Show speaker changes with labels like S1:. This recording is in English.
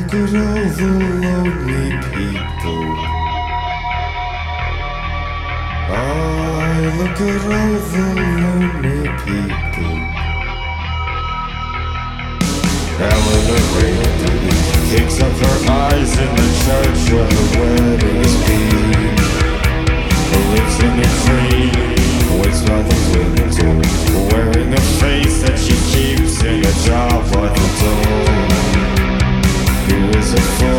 S1: look at all the lonely people. I look at all the lonely people. Eleanor Rigby kicks up her eyes in the church where the wedding is being. Lives in a dream, waits by the window, wearing a face that she keeps in a jar by the door. Who is a fool?